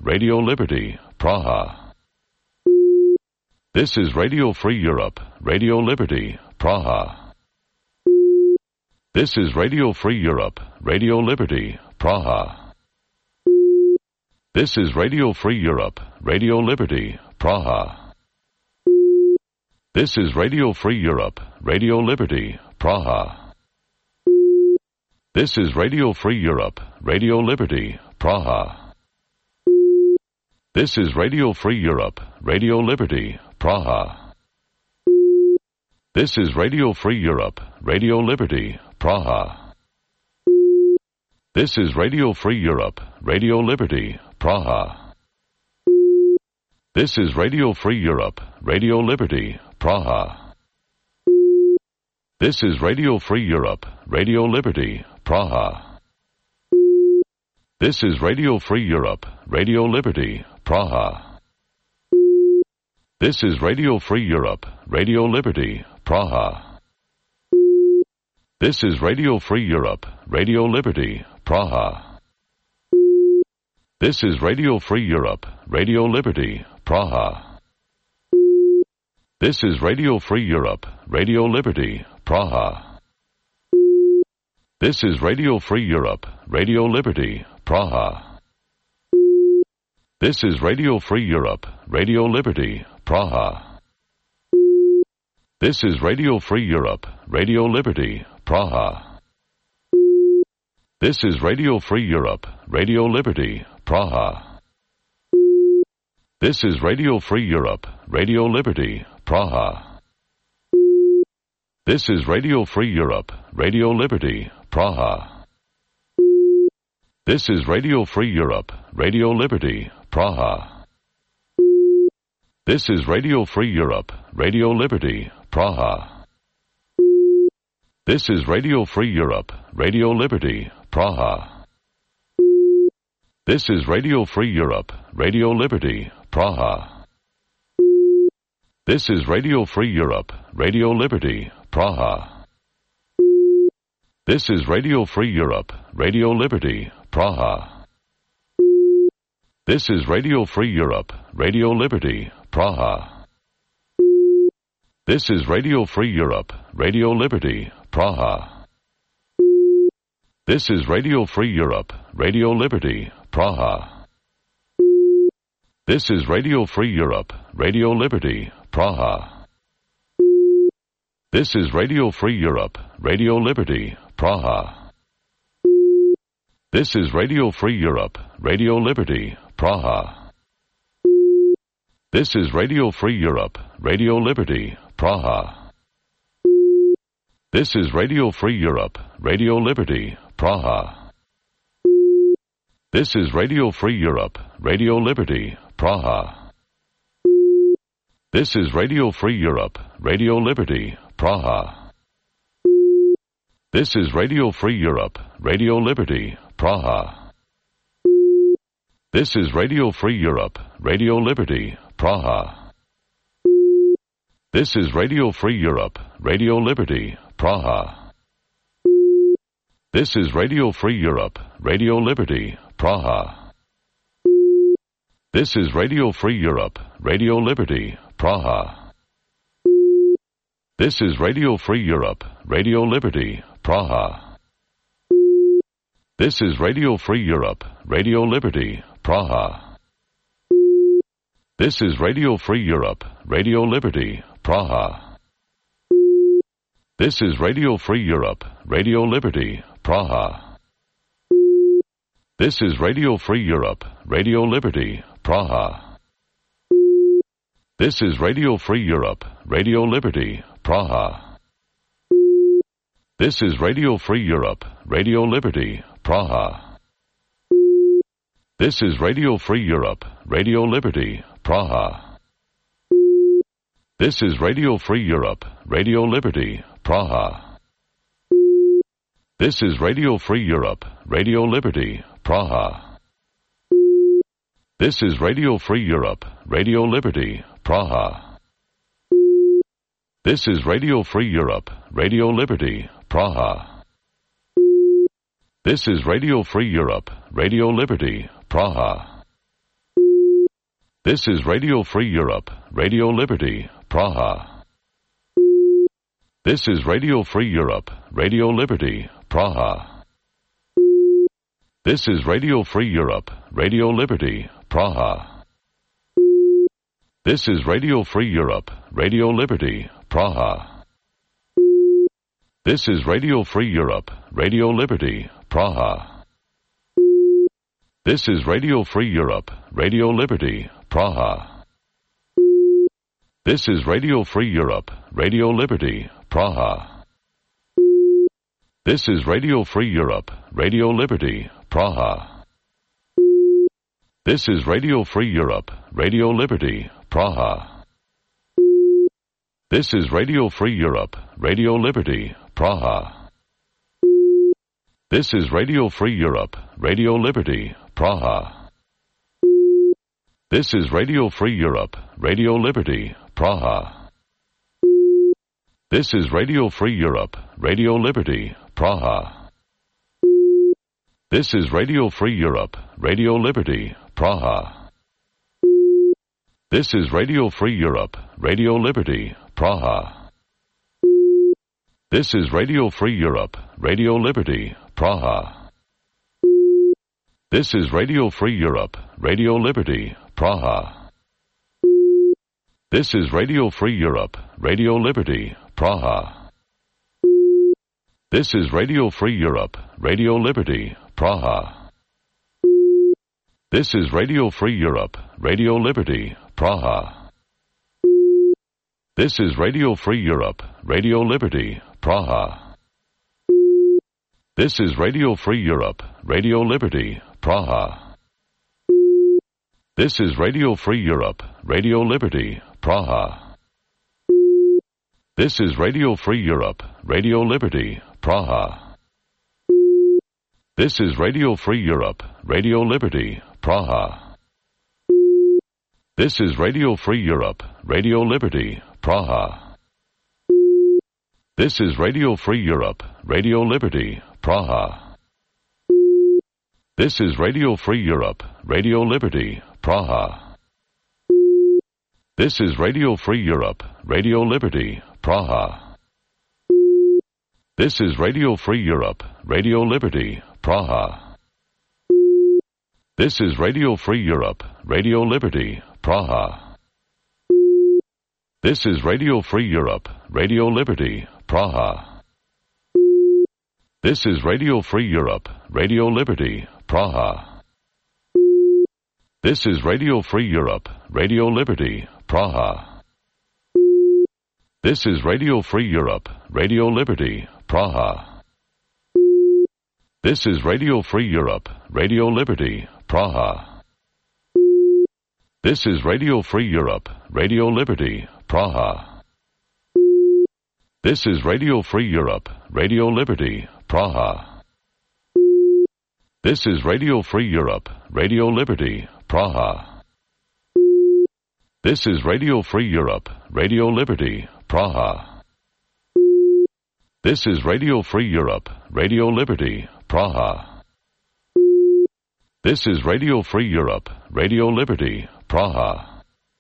Radio Liberty, Praha. This is Radio Free Europe, Radio Liberty, Praha. This is Radio Free Europe, Radio Liberty, Praha. This is Radio Free Europe, Radio Liberty, Praha. This is Radio Free Europe, Radio Liberty, Praha. This is Radio Free Europe, Radio Liberty, Praha. This is Radio Free Europe, Radio Liberty, Praha. This is Radio Free Europe, Radio Liberty, Praha. This is Radio Free Europe, Radio Liberty, Praha. This is Radio Free Europe, Radio Liberty, Praha. This is Radio Free Europe, Radio Liberty, Praha. This is Radio Free Europe, Radio Liberty, Praha. This is Radio Free Europe, Radio Liberty, Praha. This is Radio Free Europe, Radio Liberty, Praha. This is Radio Free Europe, Radio Liberty, Praha. This is Radio Free Europe, Radio Liberty, Praha. This is Radio Free Europe, Radio Liberty, Praha. This is Radio Free Europe, Radio Liberty, Praha. This is Radio Free Europe, Radio Liberty, Praha. This is Radio Free Europe, Radio Liberty, Praha. This is Radio Free Europe, Radio Liberty, Praha. This is Radio Free Europe, Radio Liberty, Praha. This is Radio Free Europe, Radio Liberty, Praha. This is Radio Free Europe, Radio Liberty, Praha. This is Radio Free Europe, Radio Liberty, Praha. This is Radio Free Europe, Radio Liberty, Praha. This is Radio Free Europe, Radio Liberty, Praha. This is Radio Free Europe, Radio Liberty, Praha. This is Radio Free Europe, Radio Liberty, Praha. This is Radio Free Europe, Radio Liberty, Praha. This is Radio Free Europe, Radio Liberty, Praha. This is Radio Free Europe, Radio Liberty, Praha. This is Radio Free Europe, Radio Liberty, Praha. This is Radio Free Europe, Radio Liberty, Praha. This is Radio Free Europe, Radio Liberty, Praha. This is Radio Free Europe, Radio Liberty, Praha. This is Radio Free Europe, Radio Liberty, Praha. This is Radio Free Europe, Radio Liberty, Praha. This is Radio Free Europe, Radio Liberty, Praha. This is Radio Free Europe, Radio Liberty, Praha. This is Radio Free Europe, Radio Liberty, Praha. This is Radio Free Europe, Radio Liberty, Praha. This is Radio Free Europe, Radio Liberty, Praha. This is Radio Free Europe, Radio Liberty, Praha. This is Radio Free Europe, Radio Liberty, Praha. This is Radio Free Europe, Radio Liberty, Praha. This is Radio Free Europe, Radio Liberty, Praha. This is Radio Free Europe, Radio Liberty, Praha. This is Radio Free Europe, Radio Liberty, Praha. This is Radio Free Europe, Radio Liberty, Praha. This is Radio Free Europe, Radio Liberty, Praha. This is Radio Free Europe, Radio Liberty, Praha. This is Radio Free Europe, Radio Liberty, Praha. This is Radio Free Europe, Radio Liberty, Praha. This is Radio Free Europe, Radio Liberty, Praha. This is Radio Free Europe, Radio Liberty, Praha. This is Radio Free Europe, Radio Liberty, Praha. This is Radio Free Europe, Radio Liberty, Praha. This is Radio Free Europe, Radio Liberty, Praha. This is Radio Free Europe, Radio Liberty, Praha. This is Radio Free Europe, Radio Liberty, Praha. This is Radio Free Europe, Radio Liberty, Praha. This is Radio Free Europe, Radio Liberty, Praha. This is Radio Free Europe, Radio Liberty, Praha. This is Radio Free Europe, Radio Liberty, Praha. This is Radio Free Europe, Radio Liberty, Praha. This is Radio Free Europe, Radio Liberty, Praha. This is Radio Free Europe, Radio Liberty, Praha. This is Radio Free Europe, Radio Liberty, Praha. This is Radio Free Europe, Radio Liberty, Praha. This is Radio Free Europe, Radio Liberty, Praha. This is Radio Free Europe, Radio Liberty, Praha. This is Radio Free Europe, Radio Liberty, Praha. This is Radio Free Europe, Radio Liberty, Praha. This is Radio Free Europe, Radio Liberty, Praha. This is Radio Free Europe, Radio Liberty, Praha. This is Radio Free Europe, Radio Liberty, Praha. This is Radio Free Europe, Radio Liberty, Praha. This is Radio Free Europe, Radio Liberty, Praha. This is Radio Free Europe, Radio Liberty, Praha. This is Radio Free Europe, Radio Liberty, Praha. This is Radio Free Europe, Radio Liberty, Praha. This is Radio Free Europe, Radio Liberty, Praha. This is Radio Free Europe, Radio Liberty, Praha. This is Radio Free Europe, Radio Liberty, Praha. This is Radio Free Europe, Radio Liberty, Praha. This is Radio Free Europe, Radio Liberty, Praha. This is Radio Free Europe, Radio Liberty, Praha. This is Radio Free Europe, Radio Liberty, Praha. This is Radio Free Europe, Radio Liberty, Praha. This is Radio Free Europe, Radio Liberty, Praha. This is Radio Free Europe, Radio Liberty, Praha. This is Radio Free Europe, Radio Liberty, Praha. This is Radio Free Europe, Radio Liberty, Praha. This is Radio Free Europe, Radio Liberty, Praha. This is Radio Free Europe, Radio Liberty, Praha. This is Radio Free Europe, Radio Liberty, Praha. This is Radio Free Europe, Radio Liberty, Praha.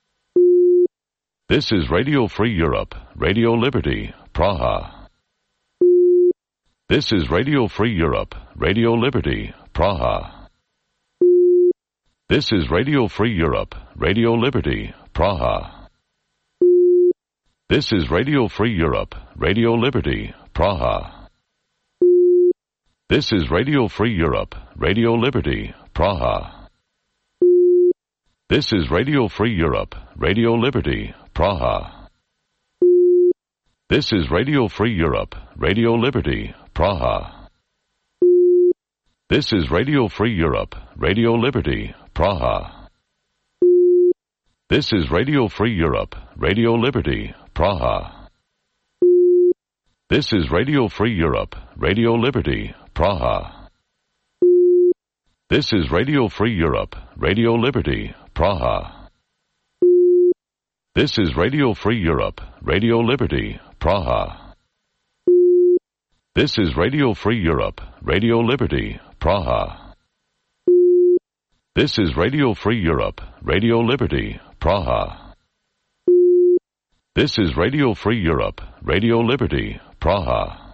This is Radio Free Europe, Radio Liberty, Praha. This is Radio Free Europe, Radio Liberty, Praha. This is Radio Free Europe, Radio Liberty, Praha. This is Radio Free Europe, Radio Liberty, Praha. This is Radio Free Europe, Radio Liberty, Praha. This is Radio Free Europe, Radio Liberty, Praha. This is Radio Free Europe, Radio Liberty, Praha. This is Radio Free Europe, Radio Liberty, Praha. This is Radio Free Europe, Radio Liberty, Praha. This is Radio Free Europe, Radio Liberty, Praha. This is Radio Free Europe, Radio Liberty, Praha. This is Radio Free Europe, Radio Liberty, Praha. This is Radio Free Europe, Radio Liberty, Praha. This is Radio Free Europe, Radio Liberty, Praha. This is Radio Free Europe, Radio Liberty, Praha.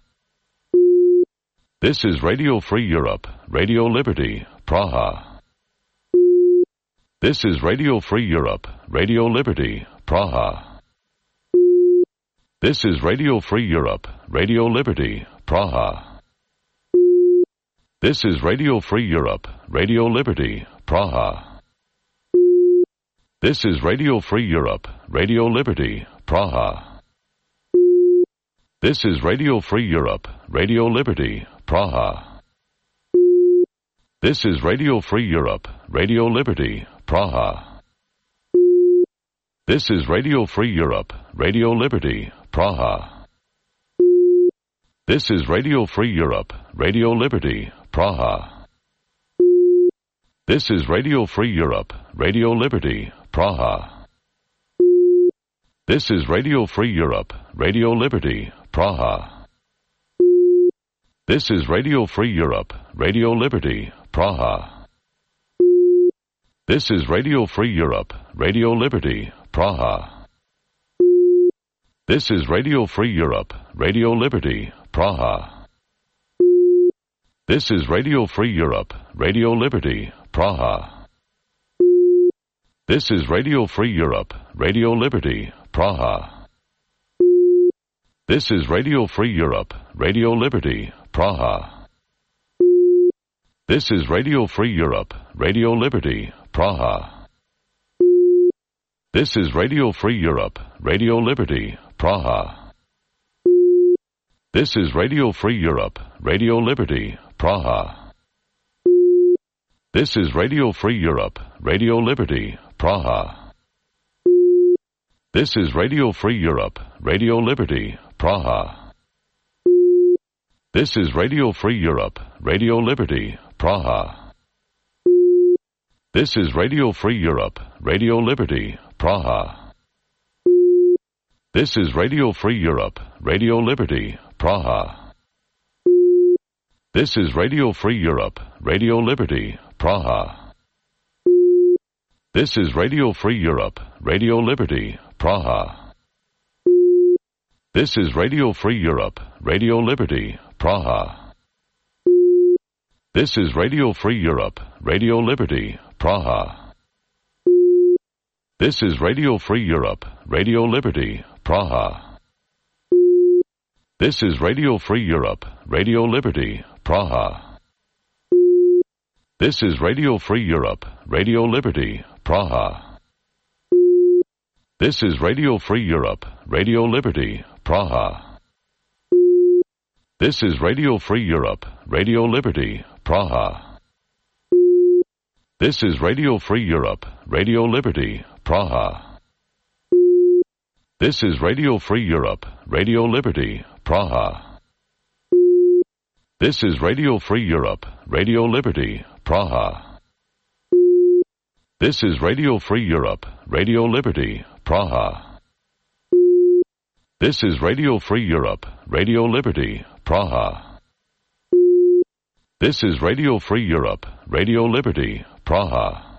This is Radio Free Europe, Radio Liberty, Praha. This is Radio Free Europe, Radio Liberty, Praha. This is Radio Free Europe, Radio Liberty, Praha. This is Radio Free Europe, Radio Liberty, Praha. This is Radio Free Europe, Radio Liberty, Praha. This is Radio Free Europe, Radio Liberty, Praha. This is Radio Free Europe, Radio Liberty, Praha. This is Radio Free Europe, Radio Liberty, Praha. This is Radio Free Europe, Radio Liberty, Praha. This is Radio Free Europe, Radio Liberty, Praha. This is Radio Free Europe, Radio Liberty, Praha. This is Radio Free Europe, Radio Liberty, Praha. This is Radio Free Europe, Radio Liberty, Praha. This is Radio Free Europe, Radio Liberty, Praha. This is Radio Free Europe, Radio Liberty, Praha. This is Radio Free Europe, Radio Liberty, Praha. This is Radio Free Europe, Radio Liberty, Praha. This is Radio Free Europe, Radio Liberty, Praha. This is Radio Free Europe, Radio Liberty, Praha. This is Radio Free Europe, Radio Liberty, Praha. This is Radio Free Europe, Radio Liberty, Praha. This is Radio Free Europe, Radio Liberty, Praha. This is Radio Free Europe, Radio Liberty, Praha. This is Radio Free Europe, Radio Liberty, Praha. This is Radio Free Europe, Radio Liberty, Praha. This is Radio Free Europe, Radio Liberty, Praha. This is Radio Free Europe, Radio Liberty, Praha. This is Radio Free Europe, Radio Liberty, Praha. This is Radio Free Europe, Radio Liberty, Praha. This is Radio Free Europe, Radio Liberty, Praha. This is Radio Free Europe, Radio Liberty, Praha. This is Radio Free Europe, Radio Liberty, Praha. This is Radio Free Europe, Radio Liberty, Praha. This is Radio Free Europe, Radio Liberty, Praha. This is Radio Free Europe, Radio Liberty, Praha. This is Radio Free Europe, Radio Liberty, Praha. This is Radio Free Europe, Radio Liberty, Praha. This is Radio Free Europe, Radio Liberty, Praha. This is Radio Free Europe, Radio Liberty, Praha. This is Radio Free Europe, Radio Liberty, Praha.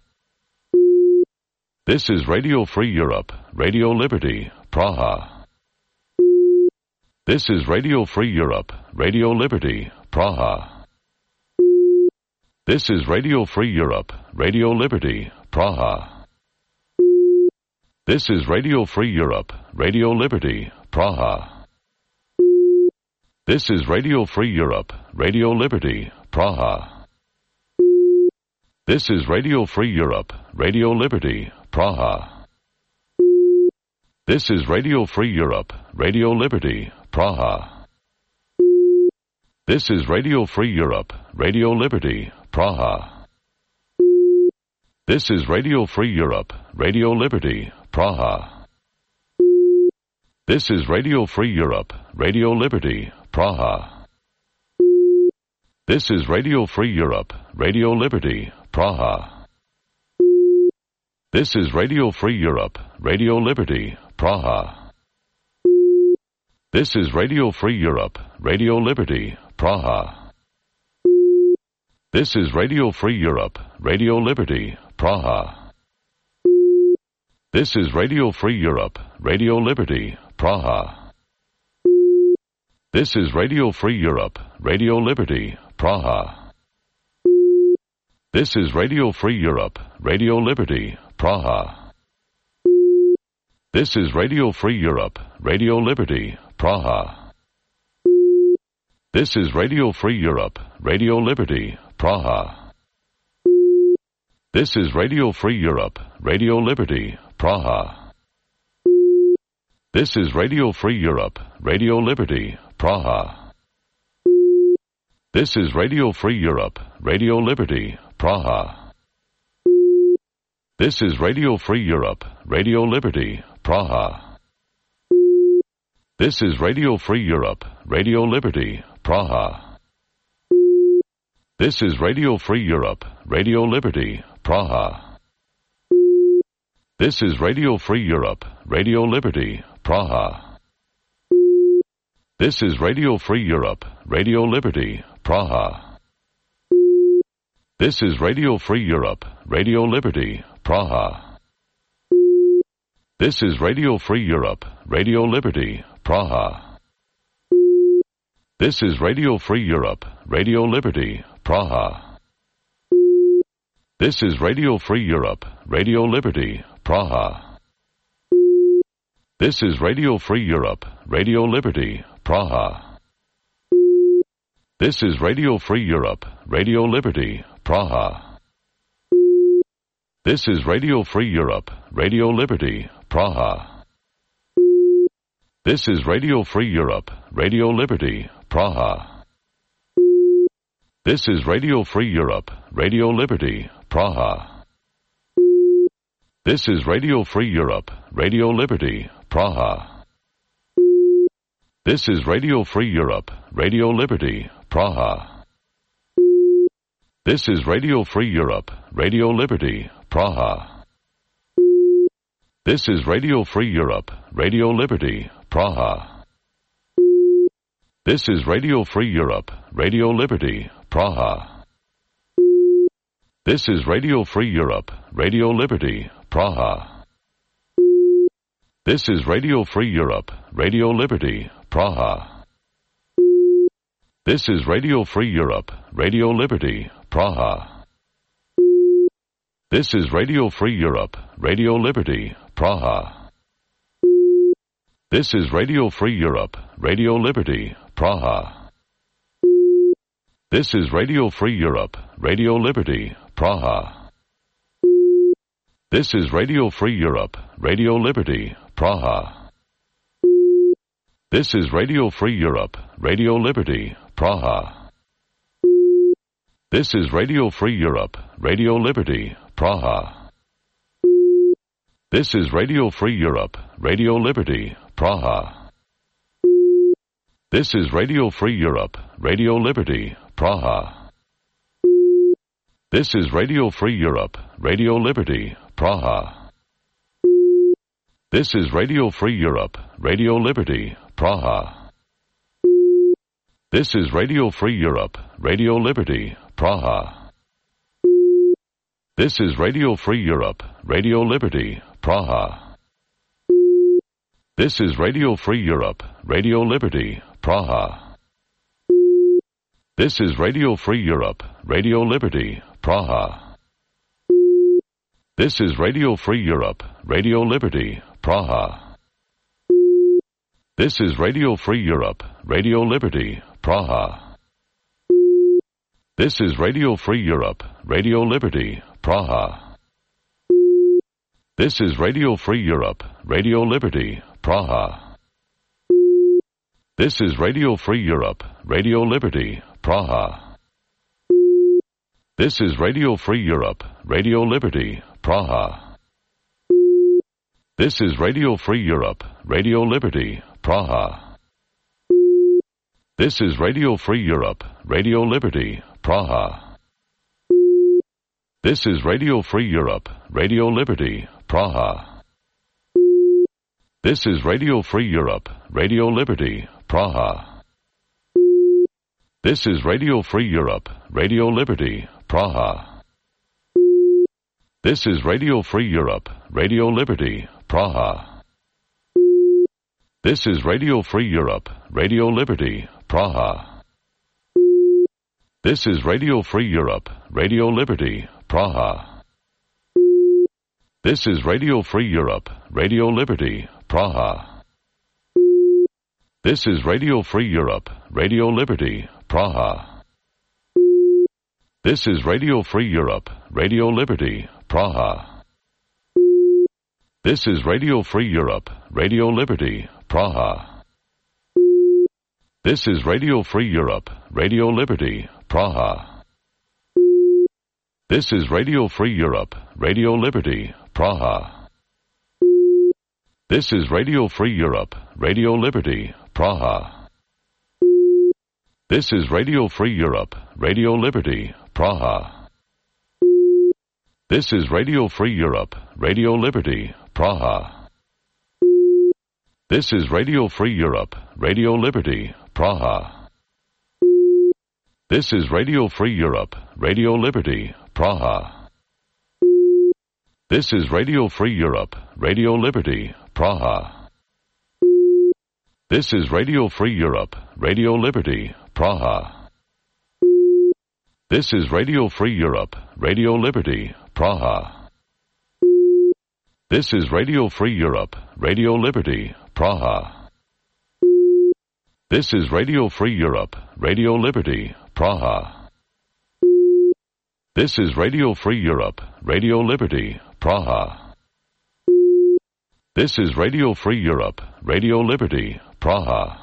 This is Radio Free Europe, Radio Liberty, Praha. This is Radio Free Europe, Radio Liberty, Praha. This is Radio Free Europe, Radio Liberty, Praha. This is Radio Free Europe, Radio Liberty, Praha. This is Radio Free Europe, Radio Liberty, Praha. This is Radio Free Europe, Radio Liberty, Praha. This is Radio Free Europe, Radio Liberty, Praha. This is Radio Free Europe, Radio Liberty, Praha. This is Radio Free Europe, Radio Liberty, Praha. This is Radio Free Europe, Radio Liberty, Praha. This is Radio Free Europe, Radio Liberty, Praha. This is Radio Free Europe, Radio Liberty, Praha. This is Radio Free Europe, Radio Liberty, Praha. This is Radio Free Europe, Radio Liberty, Praha. This is Radio Free Europe, Radio Liberty, Praha. This is Radio Free Europe, Radio Liberty, Praha. This is Radio Free Europe, Radio Liberty, Praha. This is Radio Free Europe, Radio Liberty, Praha. This is Radio Free Europe, Radio Liberty, Praha. This is Radio Free Europe, Radio Liberty, Praha. This is Radio Free Europe, Radio Liberty, Praha. This is Radio Free Europe, Radio Liberty, Praha. This is Radio Free Europe, Radio Liberty, Praha. This is Radio Free Europe, Radio Liberty, Praha. This is Radio Free Europe, Radio Liberty, Praha. This is Radio Free Europe, Radio Liberty, Praha. This is Radio Free Europe, Radio Liberty, Praha. This is Radio Free Europe, Radio Liberty, Praha. This is Radio Free Europe, Radio Liberty, Praha. This is Radio Free Europe, Radio Liberty, Praha. This is Radio Free Europe, Radio Liberty, Praha. This is Radio Free Europe, Radio Liberty, Praha. This is Radio Free Europe, Radio Liberty, Praha. This is Radio Free Europe, Radio Liberty, Praha. This is Radio Free Europe, Radio Liberty, Praha. This is Radio Free Europe, Radio Liberty, Praha. This is Radio Free Europe, Radio Liberty, Praha. This is Radio Free Europe, Radio Liberty, Praha. This is Radio Free Europe, Radio Liberty, Praha. This is Radio Free Europe, Radio Liberty, Praha. This is Radio Free Europe, Radio Liberty, Praha. This is Radio Free Europe, Radio Liberty, Praha. This is Radio Free Europe, Radio Liberty, Praha. This is Radio Free Europe, Radio Liberty, Praha. This is Radio Free Europe, Radio Liberty, Praha. This is Radio Free Europe, Radio Liberty, Praha. This is Radio Free Europe, Radio Liberty, Praha. This is Radio Free Europe, Radio Liberty, Praha. This is Radio Free Europe, Radio Liberty, Praha. This is Radio Free Europe, Radio Liberty, Praha. This is Radio Free Europe, Radio Liberty, Praha. This is Radio Free Europe, Radio Liberty, Praha. This is Radio Free Europe, Radio Liberty, Praha. This is Radio Free Europe, Radio Liberty, Praha. This is Radio Free Europe, Radio Liberty, Praha. This is Radio Free Europe, Radio Liberty, Praha. This is Radio Free Europe, Radio Liberty, Praha. This is Radio Free Europe, Radio Liberty, Praha. This is Radio Free Europe, Radio Liberty, Praha. This is Radio Free Europe, Radio Liberty, Praha. This is Radio Free Europe, Radio Liberty, Praha. This is Radio Free Europe, Radio Liberty, Praha. This is Radio Free Europe, Radio Liberty, Praha. This is Radio Free Europe, Radio Liberty, Praha. This is Radio Free Europe, Radio Liberty, Praha. This is Radio Free Europe, Radio Liberty, Praha. This is Radio Free Europe, Radio Liberty, Praha. This is Radio Free Europe, Radio Liberty, Praha. This is Radio Free Europe, Radio Liberty, Praha. This is Radio Free Europe, Radio Liberty, Praha. This is Radio Free Europe, Radio Liberty, Praha. This is Radio Free Europe, Radio Liberty, Praha. This is Radio Free Europe, Radio Liberty, Praha. This is Radio Free Europe, Radio Liberty, Praha. This is Radio Free Europe, Radio Liberty, Praha. This is Radio Free Europe, Radio Liberty, Praha. This is Radio Free Europe, Radio Liberty, Praha. This is Radio Free Europe, Radio Liberty, Praha. This is Radio Free Europe, Radio Liberty, Praha. This is Radio Free Europe, Radio Liberty, Praha. This is Radio Free Europe, Radio Liberty, Praha. This is Radio Free Europe, Radio Liberty, Praha. This is Radio Free Europe, Radio Liberty, Praha. This is Radio Free Europe, Radio Liberty, Praha. This is Radio Free Europe, Radio Liberty, Praha. This is Radio Free Europe, Radio Liberty, Praha. This is Radio Free Europe, Radio Liberty, Praha. This is Radio Free Europe, Radio Liberty, Praha. This is Radio Free Europe, Radio Liberty, Praha. This is Radio Free Europe, Radio Liberty, Praha.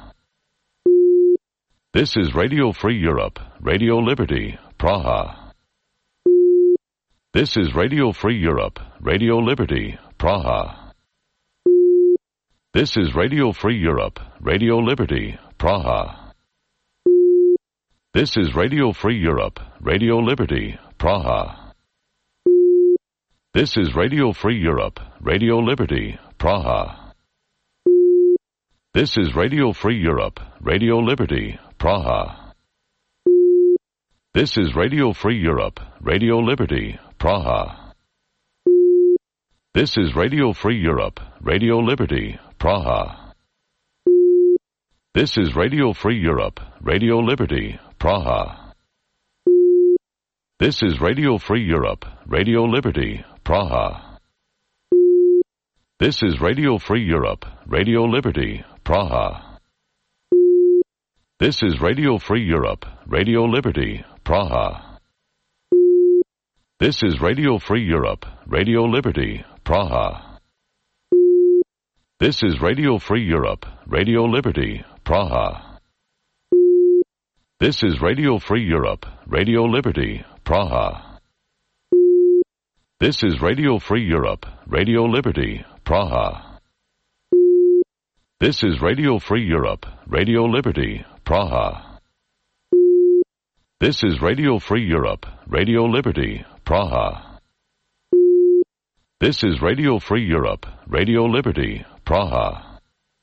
This is Radio Free Europe, Radio Liberty, Praha. This is Radio Free Europe, Radio Liberty, Praha. This is Radio Free Europe, Radio Liberty, Praha. This is Radio Free Europe, Radio Liberty, Praha. This is Radio Free Europe, Radio Liberty, Praha. This is Radio Free Europe, Radio Liberty, Praha. This is Radio Free Europe, Radio Liberty, Praha. This is Radio Free Europe, Radio Liberty, Praha. This is Radio Free Europe, Radio Liberty, Praha. This is Radio Free Europe, Radio Liberty, Praha. This is Radio Free Europe, Radio Liberty, Praha. This is Radio Free Europe, Radio Liberty, Praha. This is Radio Free Europe, Radio Liberty, Praha. This is Radio Free Europe, Radio Liberty, Praha. This is Radio Free Europe, Radio Liberty, Praha. This is Radio Free Europe, Radio Liberty, Praha. This is Radio Free Europe, Radio Liberty, Praha. This is Radio Free Europe, Radio Liberty, Praha. This is Radio Free Europe, Radio Liberty, Praha.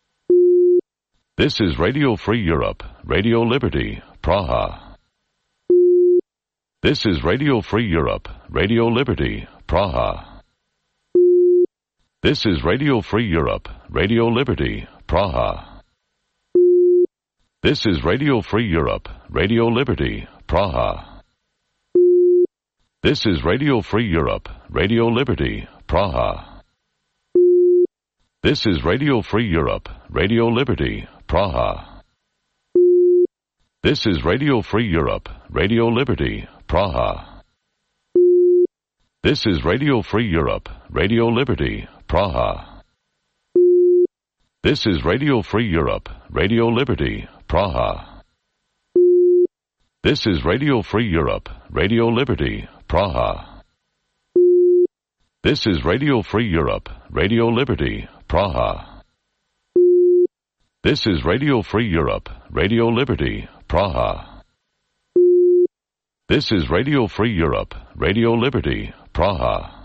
This is Radio Free Europe, Radio Liberty, Praha. This is Radio Free Europe, Radio Liberty, Praha. This is Radio Free Europe, Radio Liberty, Praha. This is Radio Free Europe, Radio Liberty, Praha. This is Radio Free Europe, Radio Liberty, Praha. This is Radio Free Europe, Radio Liberty, Praha. This is Radio Free Europe, Radio Liberty, Praha. This is Radio Free Europe, Radio Liberty, Praha. This is Radio Free Europe, Radio Liberty, Praha. This is Radio Free Europe, Radio Liberty, Praha. This is Radio Free Europe, Radio Liberty, Praha. This is Radio Free Europe, Radio Liberty, Praha. This is Radio Free Europe, Radio Liberty, Praha.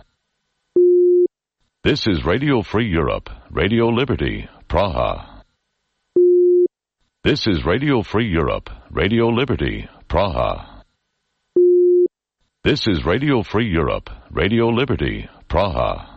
This is Radio Free Europe, Radio Liberty, Praha. This is Radio Free Europe, Radio Liberty, Praha. This is Radio Free Europe, Radio Liberty, Praha.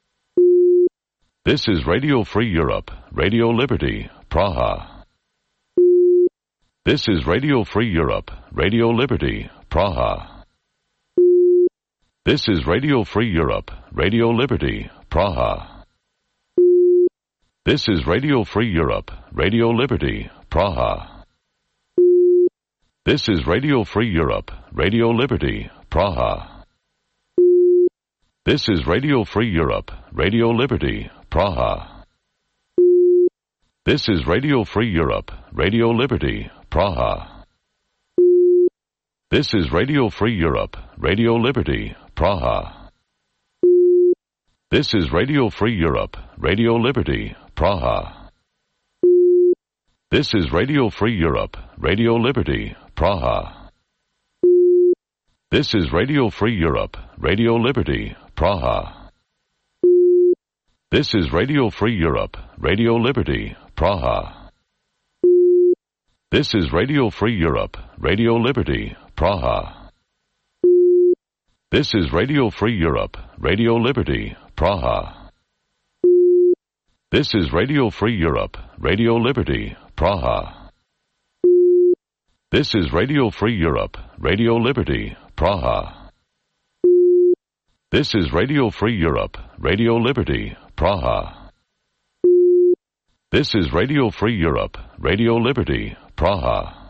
This is Radio Free Europe, Radio Liberty, Praha. This is Radio Free Europe, Radio Liberty, Praha. This is Radio Free Europe, Radio Liberty, Praha. This is Radio Free Europe, Radio Liberty, Praha. This is Radio Free Europe, Radio Liberty, Praha. This is Radio Free Europe, Radio Liberty, Praha. This is Radio Free Europe, Radio Liberty, Praha. This is Radio Free Europe, Radio Liberty, Praha. This is Radio Free Europe, Radio Liberty, Praha. This is Radio Free Europe, Radio Liberty, Praha. This is Radio Free Europe, Radio Liberty, Praha. This is Radio Free Europe, Radio Liberty, Praha. This is Radio Free Europe, Radio Liberty, Praha. This is Radio Free Europe, Radio Liberty, Praha. This is Radio Free Europe, Radio Liberty, Praha. This is Radio Free Europe, Radio Liberty, Praha. This is Radio Free Europe, Radio Liberty, Praha. This is Radio Free Europe, Radio Liberty, Praha.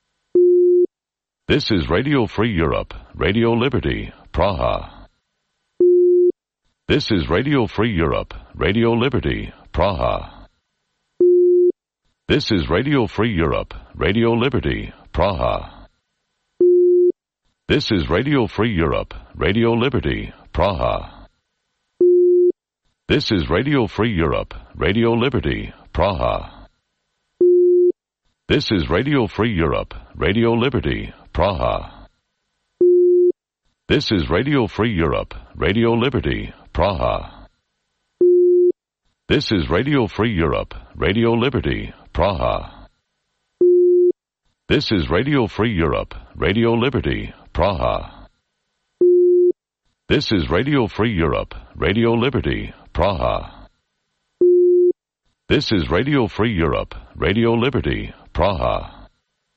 This is Radio Free Europe, Radio Liberty, Praha. This is Radio Free Europe, Radio Liberty, Praha. This is Radio Free Europe, Radio Liberty, Praha. This is Radio Free Europe, Radio Liberty, Praha. This is Radio Free Europe, Radio Liberty, Praha. This is Radio Free Europe, Radio Liberty, Praha. This is Radio Free Europe, Radio Liberty, Praha. This is Radio Free Europe, Radio Liberty, Praha. This is Radio Free Europe, Radio Liberty, Praha. This is Radio Free Europe, Radio Liberty, Praha. This is Radio Free Europe, Radio Liberty, Praha.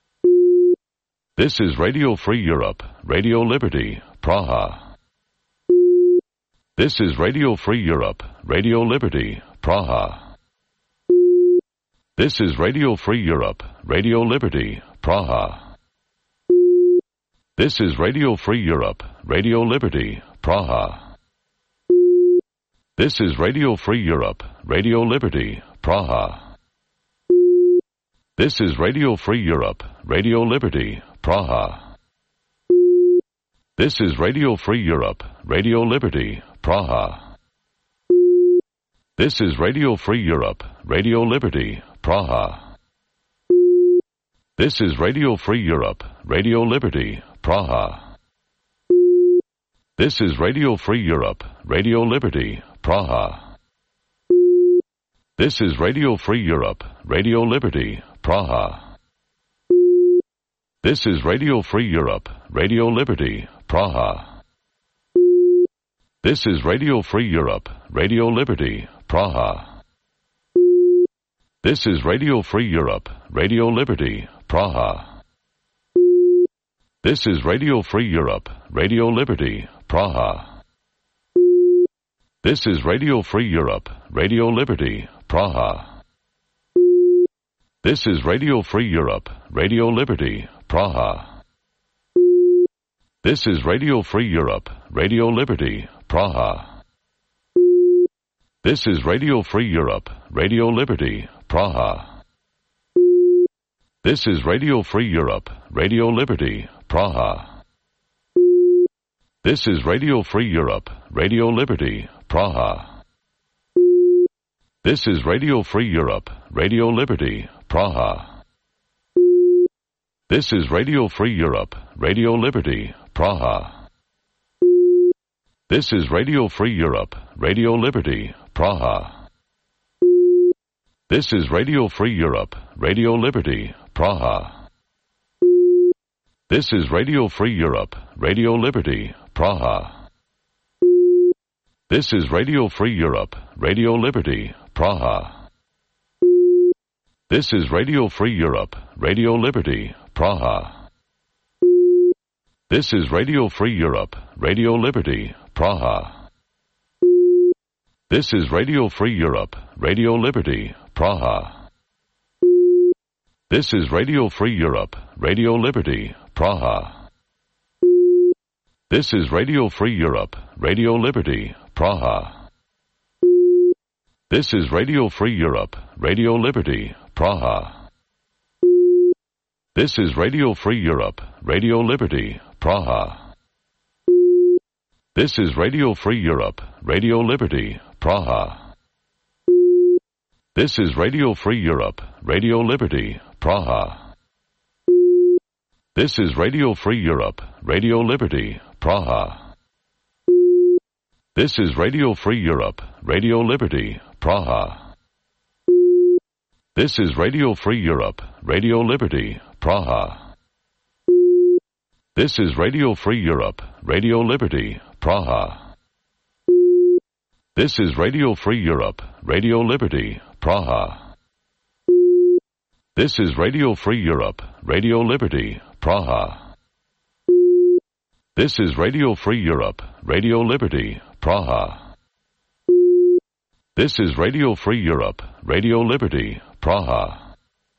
This is Radio Free Europe, Radio Liberty, Praha. This is Radio Free Europe, Radio Liberty, Praha. This is Radio Free Europe, Radio Liberty, Praha. This is Radio Free Europe, Radio Liberty, Praha. This is Radio Free Europe, Radio Liberty, Praha. This is Radio Free Europe, Radio Liberty, Praha. This is Radio Free Europe, Radio Liberty, Praha. This is Radio Free Europe, Radio Liberty, Praha. This is Radio Free Europe, Radio Liberty, Praha. This is Radio Free Europe, Radio Liberty, Praha. This is Radio Free Europe, Radio Liberty, Praha. This is Radio Free Europe, Radio Liberty, Praha. This is Radio Free Europe, Radio Liberty, Praha. This is Radio Free Europe, Radio Liberty, Praha. This is Radio Free Europe, Radio Liberty, Praha. This is Radio Free Europe, Radio Liberty, Praha. This is Radio Free Europe, Radio Liberty, Praha. This is Radio Free Europe, Radio Liberty, Praha. This is Radio Free Europe, Radio Liberty, Praha. This is Radio Free Europe, Radio Liberty, Praha. This is Radio Free Europe, Radio Liberty, Praha. This is Radio Free Europe, Radio Liberty, Praha. This is Radio Free Europe, Radio Liberty, Praha. This is Radio Free Europe, Radio Liberty, Praha. This is Radio Free Europe, Radio Liberty, Praha. This is Radio Free Europe, Radio Liberty, Praha. This is Radio Free Europe, Radio Liberty, Praha. This is Radio Free Europe, Radio Liberty, Praha. This is Radio Free Europe, Radio Liberty, Praha. This is Radio Free Europe, Radio Liberty, Praha. This is Radio Free Europe, Radio Liberty, Praha. This is Radio Free Europe, Radio Liberty, Praha. This is Radio Free Europe, Radio Liberty, Praha. This is Radio Free Europe, Radio Liberty, Praha. This is Radio Free Europe, Radio Liberty, Praha. This is Radio Free Europe, Radio Liberty, Praha. This is Radio Free Europe, Radio Liberty, Praha. This is Radio Free Europe, Radio Liberty, Praha. This is Radio Free Europe, Radio Liberty, Praha. This is Radio Free Europe, Radio Liberty, Praha. This is Radio Free Europe, Radio Liberty, Praha. This is Radio Free Europe, Radio Liberty, Praha. This is Radio Free Europe, Radio Liberty, Praha. This is Radio Free Europe, Radio Liberty, Praha.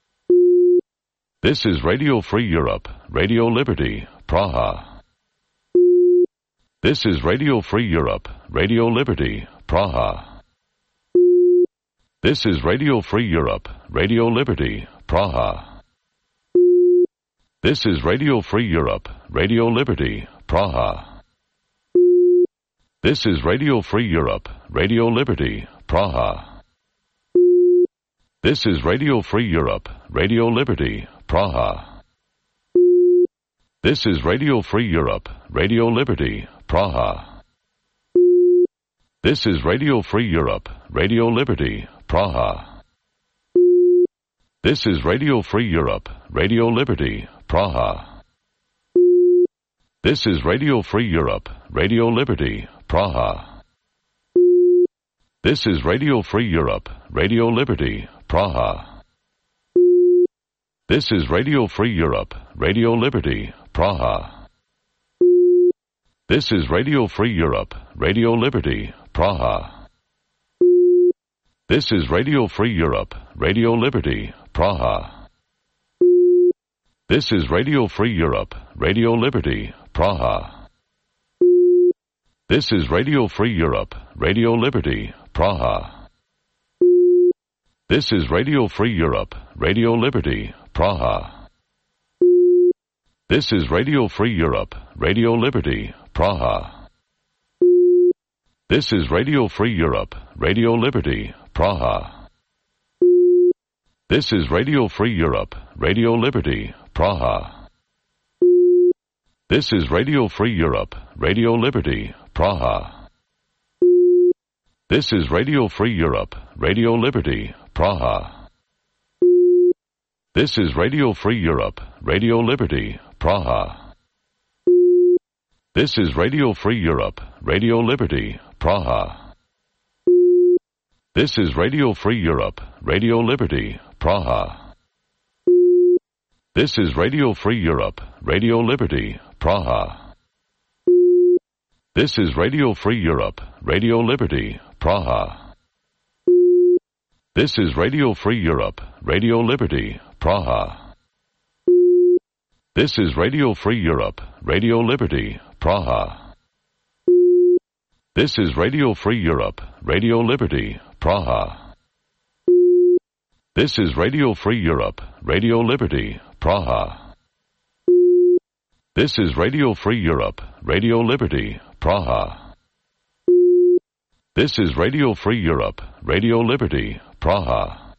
This is Radio Free Europe, Radio Liberty, Praha. This is Radio Free Europe, Radio Liberty, Praha. This is Radio Free Europe, Radio Liberty, Praha. This is Radio Free Europe, Radio Liberty, Praha. This is Radio Free Europe, Radio Liberty, Praha. This is Radio Free Europe, Radio Liberty, Praha. This is Radio Free Europe, Radio Liberty, Praha. This is Radio Free Europe, Radio Liberty, Praha. This is Radio Free Europe, Radio Liberty, Praha. This is Radio Free Europe, Radio Liberty, Praha. This is Radio Free Europe, Radio Liberty, Praha. This is Radio Free Europe, Radio Liberty, Praha. This is Radio Free Europe, Radio Liberty, Praha. This is Radio Free Europe, Radio Liberty, Praha. This is Radio Free Europe, Radio Liberty, Praha. This is Radio Free Europe, Radio Liberty, Praha. This is Radio Free Europe, Radio Liberty, Praha. This is Radio Free Europe, Radio Liberty, Praha. This is Radio Free Europe, Radio Liberty, Praha. This is Radio Free Europe, Radio Liberty, Praha. This is Radio Free Europe, Radio Liberty, Praha. This is Radio Free Europe, Radio Liberty, Praha. This is Radio Free Europe, Radio Liberty, Praha. This is Radio Free Europe, Radio Liberty, Praha. This is Radio Free Europe, Radio Liberty, Praha. This is Radio Free Europe, Radio Liberty, Praha. This is Radio Free Europe, Radio Liberty, Praha. This is Radio Free Europe, Radio Liberty, Praha. This is Radio Free Europe, Radio Liberty, Praha. This is Radio Free Europe, Radio Liberty, Praha. This is Radio Free Europe, Radio Liberty, Praha. This is Radio Free Europe, Radio Liberty, Praha. This is Radio Free Europe, Radio Liberty, Praha.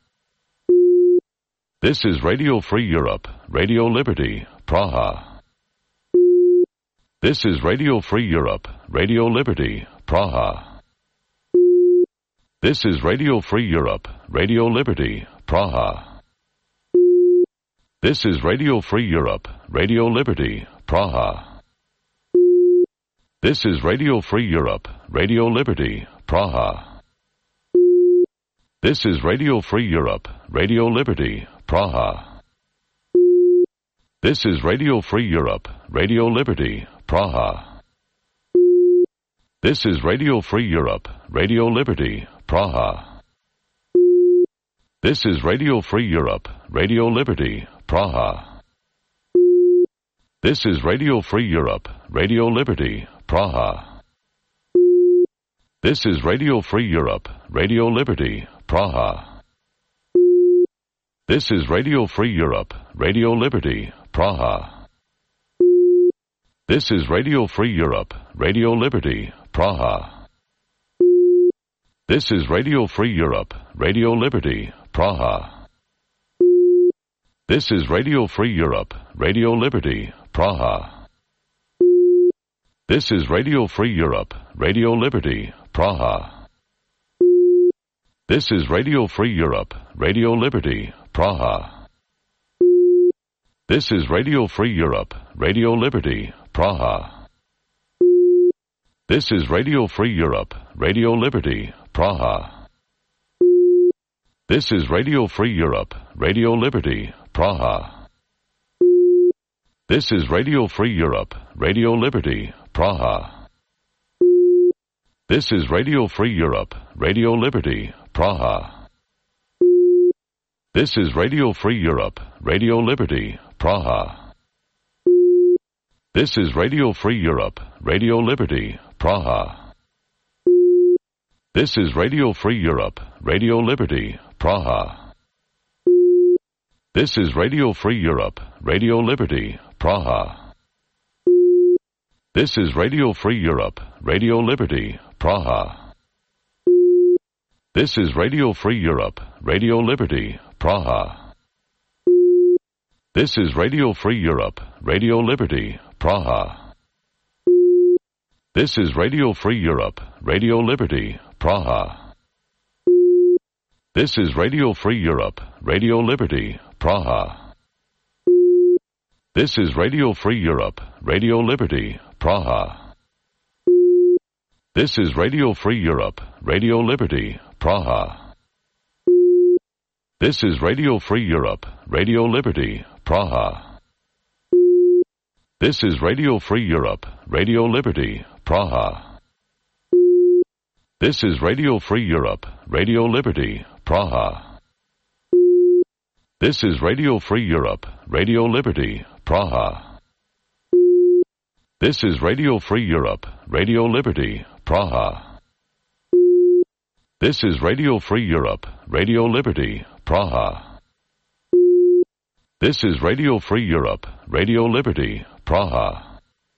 This is Radio Free Europe, Radio Liberty, Praha. This is Radio Free Europe, Radio Liberty, Praha. This is Radio Free Europe, Radio Liberty, Praha. This is Radio Free Europe, Radio Liberty, Praha. This is Radio Free Europe, Radio Liberty, Praha. This is Radio Free Europe, Radio Liberty, Praha. This is Radio Free Europe, Radio Liberty, Praha. This is Radio Free Europe, Radio Liberty, Praha. This is Radio Free Europe, Radio Liberty, Praha. This is Radio Free Europe, Radio Liberty, Praha. This is Radio Free Europe, Radio Liberty, Praha. This is Radio Free Europe, Radio Liberty, Praha. This is Radio Free Europe, Radio Liberty, Praha. This is Radio Free Europe, Radio Liberty, Praha. This is Radio Free Europe, Radio Liberty, Praha. This is Radio Free Europe, Radio Liberty, Praha. This is Radio Free Europe, Radio Liberty, Praha. This is Radio Free Europe, Radio Liberty, Praha. This is Radio Free Europe, Radio Liberty, Praha. This is Radio Free Europe, Radio Liberty, Praha. This is Radio Free Europe, Radio Liberty, Praha. This is Radio Free Europe, Radio Liberty, Praha. This is Radio Free Europe, Radio Liberty, Praha. This is Radio Free Europe, Radio Liberty, Praha. This is Radio Free Europe, Radio Liberty, Praha. This is Radio Free Europe, Radio Liberty, Praha. This is Radio Free Europe, Radio Liberty, Praha. This is Radio Free Europe, Radio Liberty, Praha. This is Radio Free Europe, Radio Liberty, Praha. This is Radio Free Europe, Radio Liberty, Praha. This is Radio Free Europe, Radio Liberty, Praha. This is Radio Free Europe, Radio Liberty, Praha. This is Radio Free Europe, Radio Liberty, Praha. This is Radio Free Europe, Radio Liberty, Praha. This is Radio Free Europe, Radio Liberty, Praha. This is Radio Free Europe, Radio Liberty, Praha. This is Radio Free Europe, Radio Liberty, Praha. This is Radio Free Europe, Radio Liberty, Praha. This is Radio Free Europe, Radio Liberty, Praha. This is Radio Free Europe, Radio Liberty, Praha.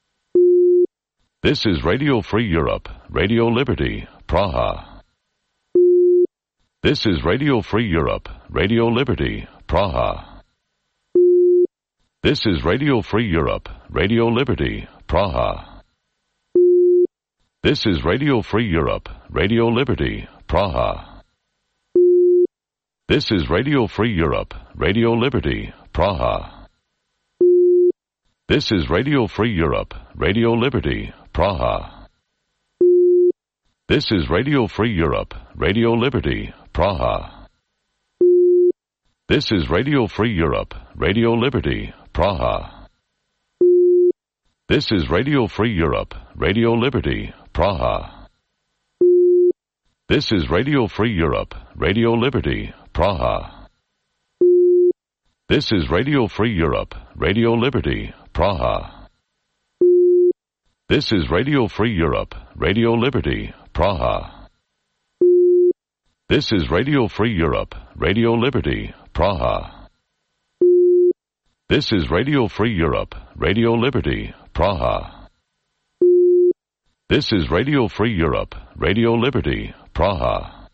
This is Radio Free Europe, Radio Liberty, Praha. This is Radio Free Europe, Radio Liberty, Praha. This is Radio Free Europe, Radio Liberty, Praha. This is Radio Free Europe, Radio Liberty, Praha. This is Radio Free Europe, Radio Liberty, Praha. This is Radio Free Europe, Radio Liberty, Praha. This is Radio Free Europe, Radio Liberty, Praha. This is Radio Free Europe, Radio Liberty, Praha. This is Radio Free Europe, Radio Liberty, Praha. This is Radio Free Europe, Radio Liberty, Praha. This is Radio Free Europe, Radio Liberty, Praha. This is Radio Free Europe, Radio Liberty, Praha. This is Radio Free Europe, Radio Liberty, Praha. This is Radio Free Europe, Radio Liberty, Praha. This is Radio Free Europe, Radio Liberty, Praha.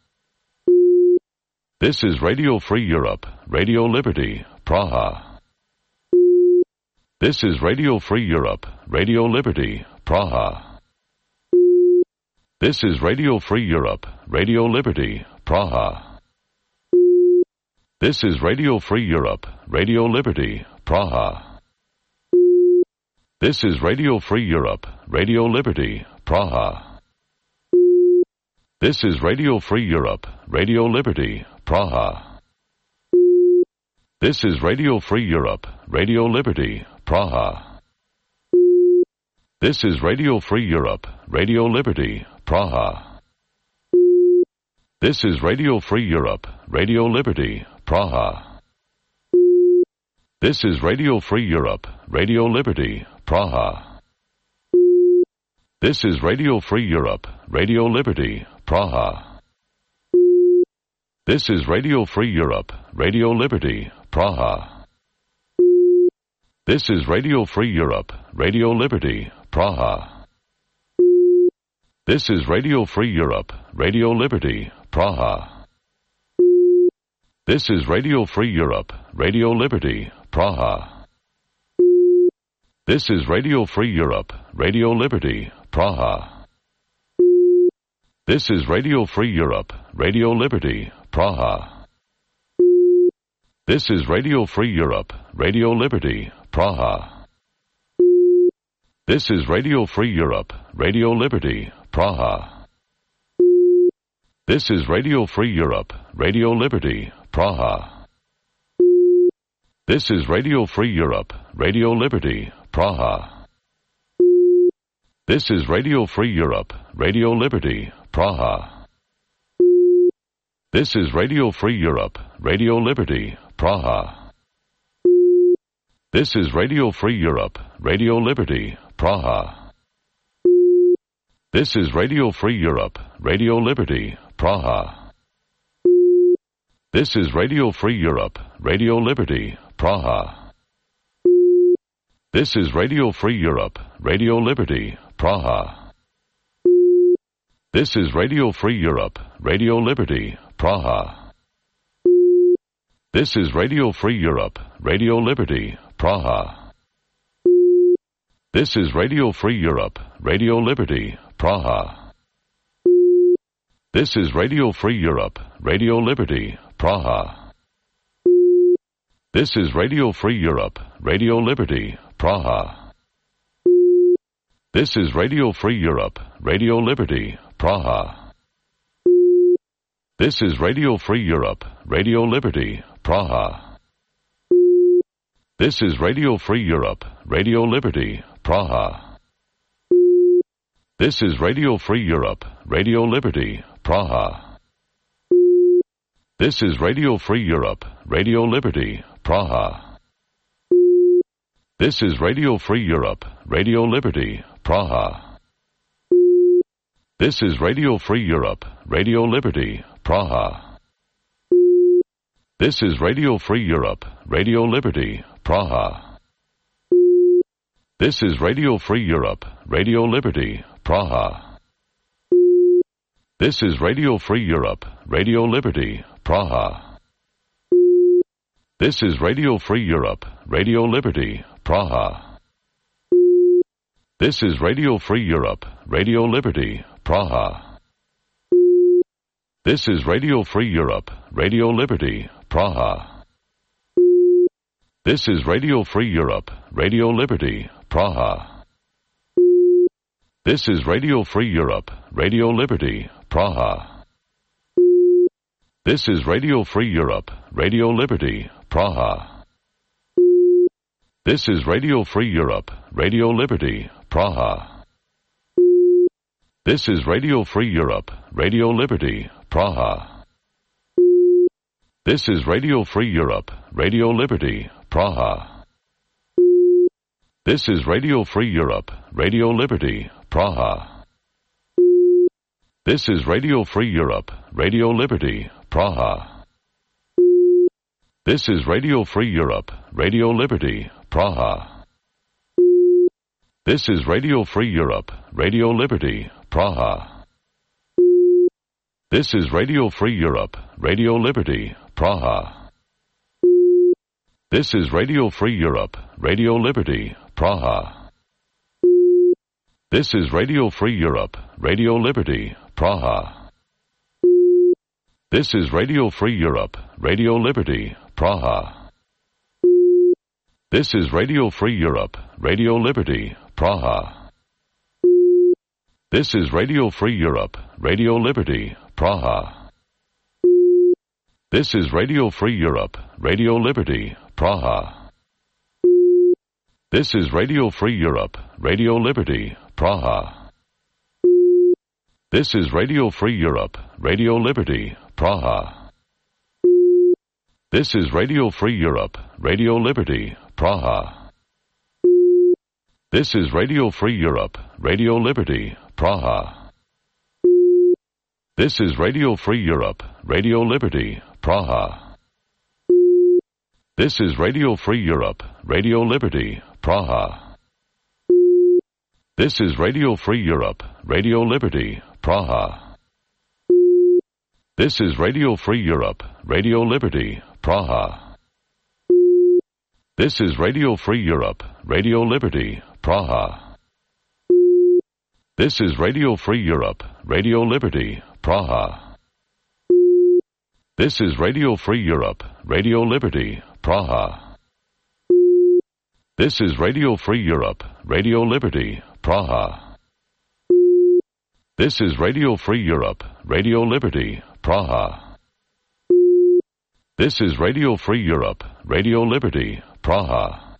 This is Radio Free Europe, Radio Liberty, Praha. This is Radio Free Europe, Radio Liberty, Praha. This is Radio Free Europe, Radio Liberty, Praha. This is Radio Free Europe, Radio Liberty, Praha. This is Radio Free Europe, Radio Liberty, Praha. This is Radio Free Europe, Radio Liberty, Praha. This is Radio Free Europe, Radio Liberty, Praha. This is Radio Free Europe, Radio Liberty, Praha. This is Radio Free Europe, Radio Liberty, Praha. This is Radio Free Europe, Radio Liberty, Praha. This is Radio Free Europe, Radio Liberty, Praha. This is Radio Free Europe, Radio Liberty, Praha. This is Radio Free Europe, Radio Liberty, Praha. This is Radio Free Europe, Radio Liberty, Praha. This is Radio Free Europe, Radio Liberty, Praha. This is Radio Free Europe, Radio Liberty, Praha. This is Radio Free Europe, Radio Liberty, Praha. This is Radio Free Europe, Radio Liberty, Praha. This is Radio Free Europe, Radio Liberty, Praha. This is Radio Free Europe, Radio Liberty, Praha. This is Radio Free Europe, Radio Liberty, Praha. This is Radio Free Europe, Radio Liberty, Praha. This is Radio Free Europe, Radio Liberty, Praha. This is Radio Free Europe, Radio Liberty, Praha. This is Radio Free Europe, Radio Liberty, Praha. This is Radio Free Europe, Radio Liberty, Praha. This is Radio Free Europe, Radio Liberty, Praha. This is Radio Free Europe, Radio Liberty, Praha. This is Radio Free Europe, Radio Liberty, Praha. This is Radio Free Europe, Radio Liberty, Praha. This is Radio Free Europe, Radio Liberty, Praha. This is Radio Free Europe, Radio Liberty, Praha. This is Radio Free Europe, Radio Liberty, Praha. This is Radio Free Europe, Radio Liberty, Praha. This is Radio Free Europe, Radio Liberty, Praha. This is Radio Free Europe, Radio Liberty, Praha. This is Radio Free Europe, Radio Liberty, Praha. This is Radio Free Europe, Radio Liberty, Praha. This is Radio Free Europe, Radio Liberty, Praha. This is Radio Free Europe, Radio Liberty, Praha. This is Radio Free Europe, Radio Liberty, Praha. This is Radio Free Europe, Radio Liberty, Praha. This is Radio Free Europe, Radio Liberty, Praha. This is Radio Free Europe, Radio Liberty, Praha. This is Radio Free Europe, Radio Liberty, Praha. This is Radio Free Europe, Radio Liberty, Praha. This is Radio Free Europe, Radio Liberty, Praha. This is Radio Free Europe, Radio Liberty, Praha. This is Radio Free Europe, Radio Liberty, Praha. This is Radio Free Europe, Radio Liberty, Praha. This is Radio Free Europe, Radio Liberty, Praha. This is Radio Free Europe, Radio Liberty, Praha. This is Radio Free Europe, Radio Liberty, Praha. This is Radio Free Europe, Radio Liberty, Praha. This is Radio Free Europe, Radio Liberty, Praha. This is Radio Free Europe, Radio Liberty, Praha. This is Radio Free Europe, Radio Liberty, Praha. This is Radio Free Europe, Radio Liberty, Praha. This is Radio Free Europe, Radio Liberty, Praha. This is Radio Free Europe, Radio Liberty, Praha. This is Radio Free Europe, Radio Liberty, Praha. This is Radio Free Europe, Radio Liberty, Praha. This is Radio Free Europe, Radio Liberty, Praha. This is Radio Free Europe, Radio Liberty, Praha. This is Radio Free Europe, Radio Liberty, Praha. This is Radio Free Europe, Radio Liberty, Praha. This is Radio Free Europe, Radio Liberty, Praha. This is Radio Free Europe, Radio Liberty, Praha. This is Radio Free Europe, Radio Liberty, Praha. This is Radio Free Europe, Radio Liberty, Praha. This is Radio Free Europe, Radio Liberty, Praha. This is Radio Free Europe, Radio Liberty, Praha. This is Radio Free Europe, Radio Liberty, Praha. This is Radio Free Europe, Radio Liberty, Praha. This is Radio Free Europe, Radio Liberty, Praha. This is Radio Free Europe, Radio Liberty, Praha.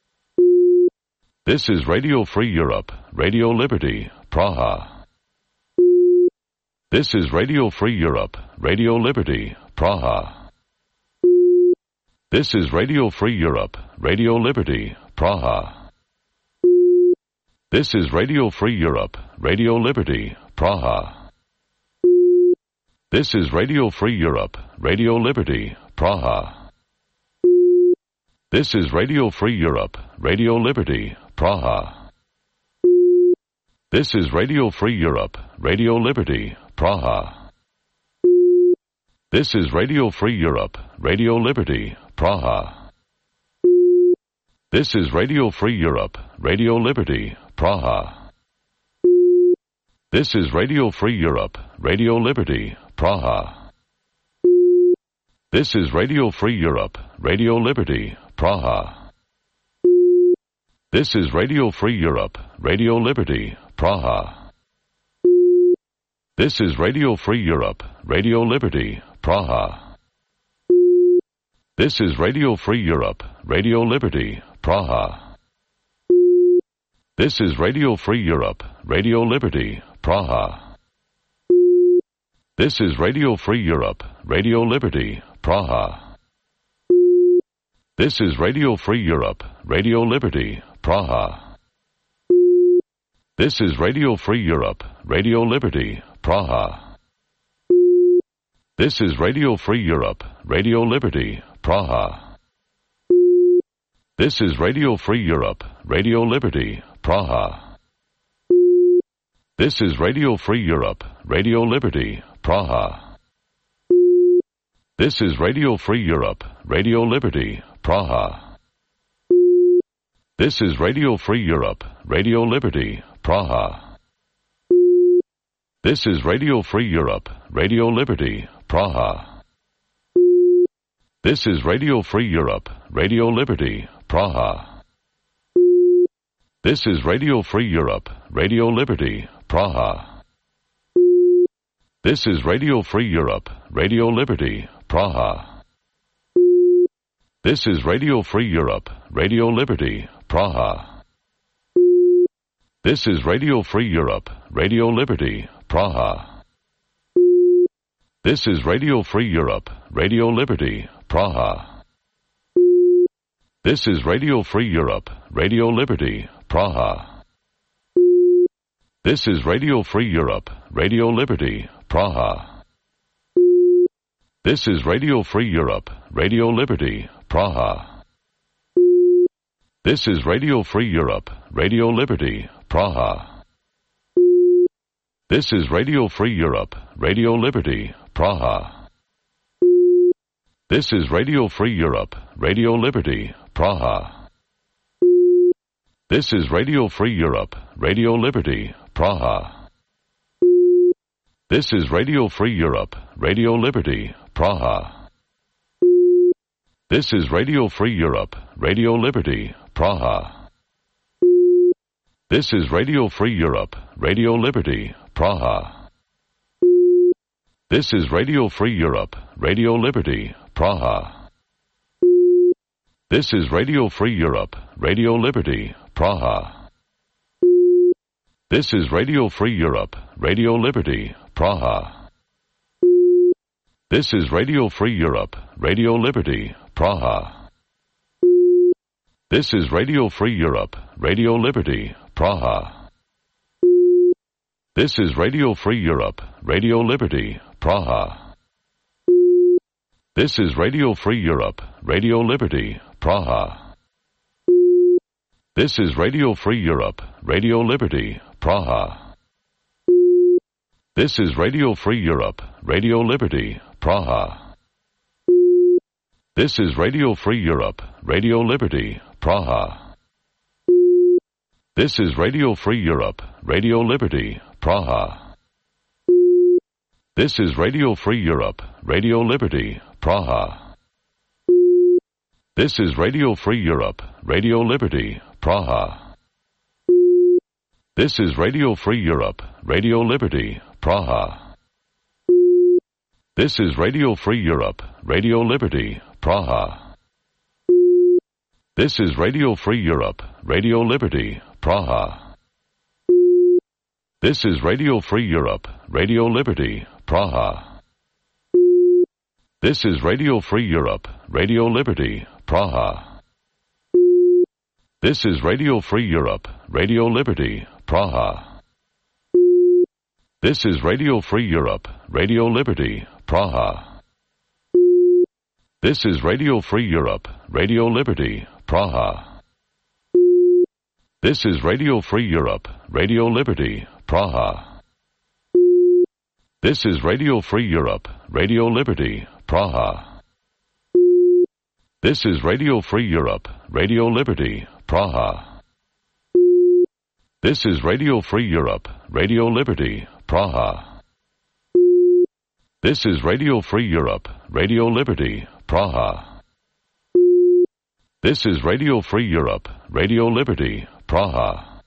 This is Radio Free Europe, Radio Liberty, Praha. This is Radio Free Europe, Radio Liberty, Praha. This is Radio Free Europe, Radio Liberty, Praha. This is Radio Free Europe, Radio Liberty, Praha. This is Radio Free Europe, Radio Liberty, Praha. This is Radio Free Europe, Radio Liberty, Praha. This is Radio Free Europe, Radio Liberty, Praha. This is Radio Free Europe, Radio Liberty, Praha. This is Radio Free Europe, Radio Liberty, Praha. This is Radio Free Europe, Radio Liberty, Praha. This is Radio Free Europe, Radio Liberty, Praha. This is Radio Free Europe, Radio Liberty, Praha. This is Radio Free Europe, Radio Liberty, Praha. This is Radio Free Europe, Radio Liberty, Praha. This is Radio Free Europe, Radio Liberty, Praha. This is Radio Free Europe, Radio Liberty, Praha. This is Radio Free Europe, Radio Liberty, Praha. This is Radio Free Europe, Radio Liberty, Praha. This is Radio Free Europe, Radio Liberty, Praha. This is Radio Free Europe, Radio Liberty, Praha. This is Radio Free Europe, Radio Liberty, Praha. This is Radio Free Europe, Radio Liberty, Praha. This is Radio Free Europe, Radio Liberty, Praha. This is Radio Free Europe, Radio Liberty, Praha. This is Radio Free Europe, Radio Liberty, Praha. This is Radio Free Europe, Radio Liberty, Praha. This is Radio Free Europe, Radio Liberty, Praha. This is Radio Free Europe, Radio Liberty, Praha. This is Radio Free Europe, Radio Liberty, Praha. This is Radio Free Europe, Radio Liberty, Praha. This is Radio Free Europe, Radio Liberty, Praha. This is Radio Free Europe, Radio Liberty, Praha. This is Radio Free Europe, Radio Liberty, Praha. This is Radio Free Europe, Radio Liberty, Praha. This is Radio Free Europe, Radio Liberty, Praha. This is Radio Free Europe, Radio Liberty, Praha. This is Radio Free Europe, Radio Liberty, Praha. This is Radio Free Europe, Radio Liberty, Praha. This is Radio Free Europe, Radio Liberty, Praha. This is Radio Free Europe, Radio Liberty, Praha. This is Radio Free Europe, Radio Liberty, Praha. This is Radio Free Europe, Radio Liberty, Praha. This is Radio Free Europe, Radio Liberty, Praha. This is Radio Free Europe, Radio Liberty, Praha. This is Radio Free Europe, Radio Liberty, Praha. This is Radio Free Europe, Radio Liberty, Praha. This is Radio Free Europe, Radio Liberty, Praha. This is Radio Free Europe, Radio Liberty, Praha. This is Radio Free Europe, Radio Liberty, Praha. This is Radio Free Europe, Radio Liberty, Praha. This is Radio Free Europe, Radio Liberty, Praha. This is Radio Free Europe, Radio Liberty, Praha. This is Radio Free Europe, Radio Liberty, Praha. This is Radio Free Europe, Radio Liberty, Praha. This is Radio Free Europe, Radio Liberty, Praha. This is Radio Free Europe, Radio Liberty, Praha. This is Radio Free Europe, Radio Liberty, Praha. This is Radio Free Europe, Radio Liberty, Praha. This is Radio Free Europe, Radio Liberty, Praha. This is Radio Free Europe, Radio Liberty, Praha. This is Radio Free Europe, Radio Liberty, Praha. This is Radio Free Europe, Radio Liberty, Praha. This is Radio Free Europe, Radio Liberty, Praha. This is Radio Free Europe, Radio Liberty, Praha. This is Radio Free Europe, Radio Liberty, Praha. This is Radio Free Europe, Radio Liberty, Praha. This is Radio Free Europe, Radio Liberty, Praha.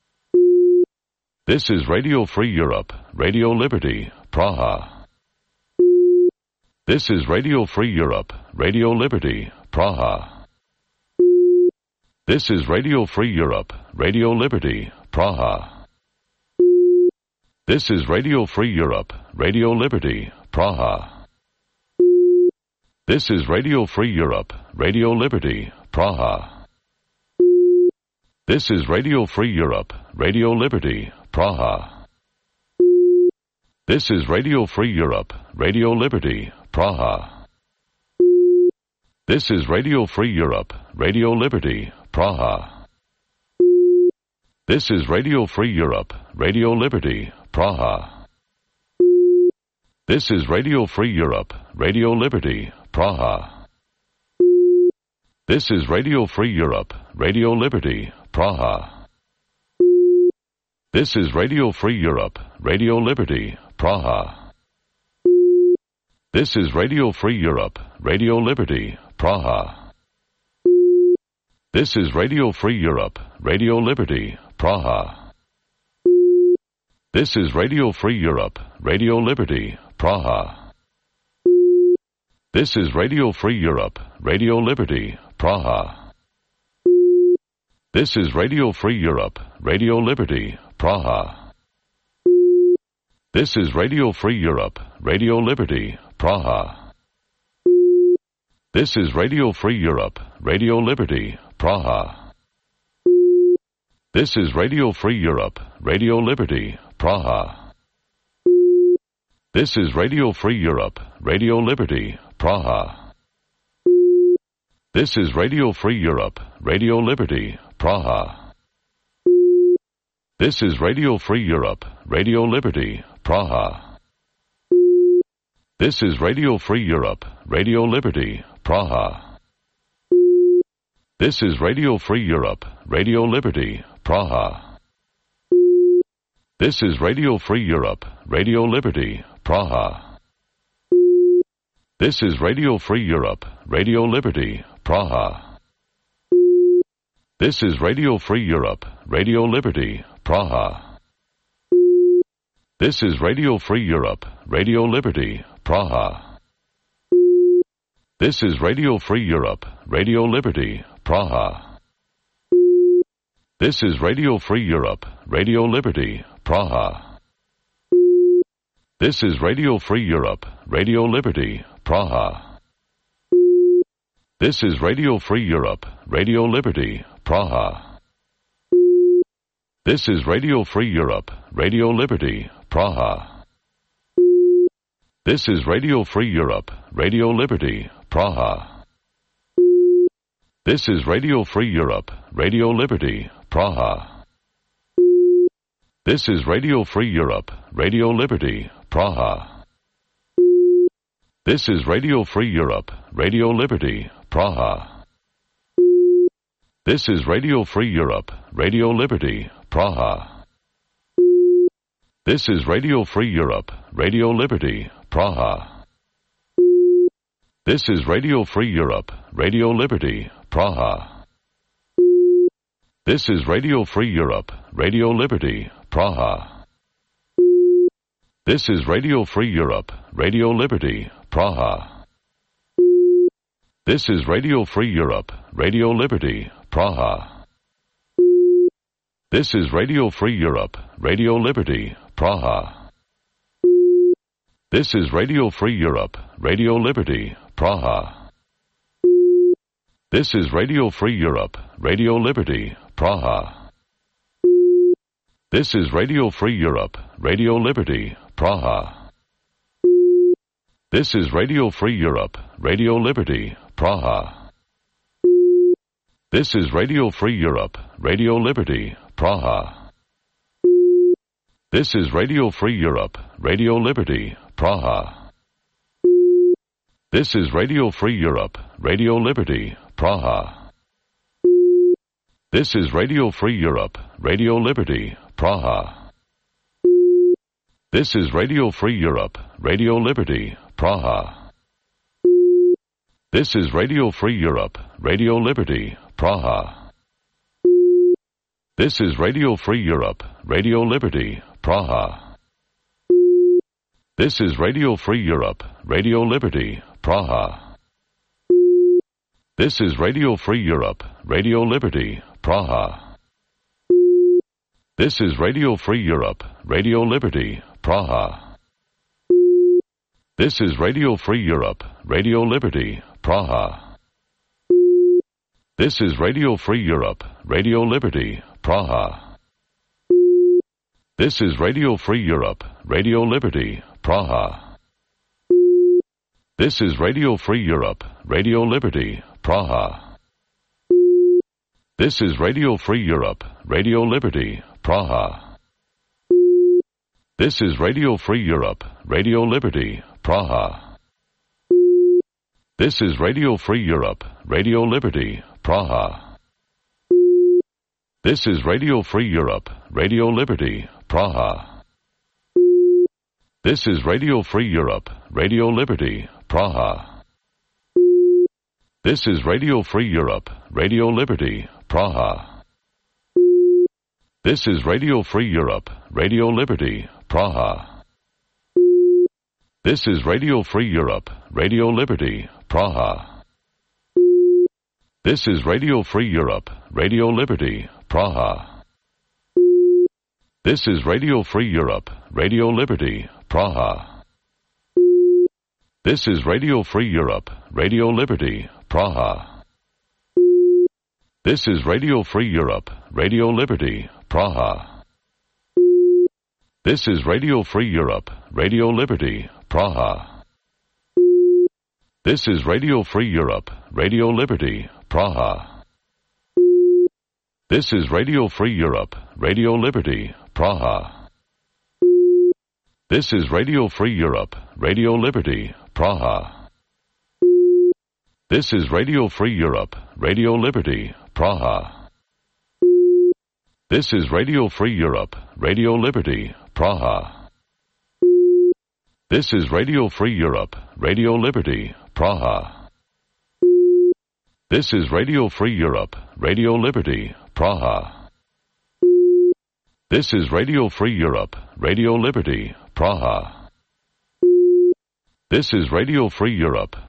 This is Radio Free Europe, Radio Liberty, Praha. This is Radio Free Europe, Radio Liberty, Praha. This is Radio Free Europe, Radio Liberty, Praha. This is Radio Free Europe, Radio Liberty, Praha. This is Radio Free Europe, Radio Liberty, Praha. This is Radio Free Europe, Radio Liberty, Praha. This is Radio Free Europe, Radio Liberty, Praha. This is Radio Free Europe, Radio Liberty, Praha. This is Radio Free Europe, Radio Liberty, Praha. This is Radio Free Europe, Radio Liberty, Praha. This is Radio Free Europe, Radio Liberty, Praha. This is Radio Free Europe, Radio Liberty, Praha. This is Radio Free Europe, Radio Liberty, Praha. This is Radio Free Europe, Radio Liberty, Praha. This is Radio Free Europe, Radio Liberty, Praha. This is Radio Free Europe, Radio Liberty, Praha. This is Radio Free Europe, Radio Liberty, Praha. This is Radio Free Europe, Radio Liberty, Praha. This is Radio Free Europe, Radio Liberty, Praha. This is Radio Free Europe, Radio Liberty, Praha. This is Radio Free Europe, Radio Liberty, Praha. This is Radio Free Europe, Radio Liberty, Praha. This is Radio Free Europe, Radio Liberty, Praha. This is Radio Free Europe, Radio Liberty, Praha. This is Radio Free Europe, Radio Liberty, Praha. This is Radio Free Europe, Radio Liberty, Praha. This is Radio Free Europe, Radio Liberty, Praha. This is Radio Free Europe, Radio Liberty, Praha. This is Radio Free Europe, Radio Liberty, Praha. This is Radio Free Europe, Radio Liberty, Praha. This is Radio Free Europe, Radio Liberty, Praha. This is Radio Free Europe, Radio Liberty, Praha. This is Radio Free Europe, Radio Liberty, Praha. This is Radio Free Europe, Radio Liberty, Praha. This is Radio Free Europe, Radio Liberty, Praha. This is Radio Free Europe, Radio Liberty, Praha. This is Radio Free Europe, Radio Liberty, Praha. This is Radio Free Europe, Radio Liberty, Praha. This is Radio Free Europe, Radio Liberty, Praha. This is Radio Free Europe, Radio Liberty, Praha. This is Radio Free Europe, Radio Liberty, Praha. This is Radio Free Europe, Radio Liberty, Praha. This is Radio Free Europe, Radio Liberty, Praha. This is Radio Free Europe, Radio Liberty, Praha. This is Radio Free Europe, Radio Liberty, Praha. This is Radio Free Europe, Radio Liberty, Praha. This is Radio Free Europe, Radio Liberty, Praha. This is Radio Free Europe, Radio Liberty, Praha. This is Radio Free Europe, Radio Liberty, Praha. This is Radio Free Europe, Radio Liberty, Praha. This is Radio Free Europe, Radio Liberty, Praha. This is Radio Free Europe, Radio Liberty, Praha. This is Radio Free Europe, Radio Liberty, Praha. This is Radio Free Europe, Radio Liberty, Praha. This is Radio Free Europe, Radio Liberty, Praha. This is Radio Free Europe, Radio Liberty, Praha. This is Radio Free Europe, Radio Liberty, Praha. This is Radio Free Europe, Radio Liberty, Praha. This is Radio Free Europe, Radio Liberty, Praha. This is Radio Free Europe, Radio Liberty, Praha. This is Radio Free Europe, Radio Liberty, Praha. This is Radio Free Europe, Radio Liberty, Praha. This is Radio Free Europe, Radio Liberty, Praha. This is Radio Free Europe, Radio Liberty, Praha. This is Radio Free Europe, Radio Liberty, Praha. This is Radio Free Europe, Radio Liberty, Praha. This is Radio Free Europe, Radio Liberty, Praha. This is Radio Free Europe, Radio Liberty, Praha. This is Radio Free Europe, Radio Liberty, Praha. This is Radio Free Europe, Radio Liberty, Praha. This is Radio Free Europe, Radio Liberty, Praha. This is Radio Free Europe, Radio Liberty, Praha. This is Radio Free Europe, Radio Liberty, Praha. This is Radio Free Europe, Radio Liberty, Praha. This is Radio Free Europe, Radio Liberty, Praha. This is Radio Free Europe, Radio Liberty, Praha. This is Radio Free Europe, Radio Liberty, Praha. This is Radio Free Europe, Radio Liberty, Praha. This is Radio Free Europe, Radio Liberty, Praha. This is Radio Free Europe, Radio Liberty, Praha. This is Radio Free Europe, Radio Liberty, Praha. This is Radio Free Europe, Radio Liberty, Praha. This is Radio Free Europe, Radio Liberty, Praha. This is Radio Free Europe, Radio Liberty, Praha. This is Radio Free Europe,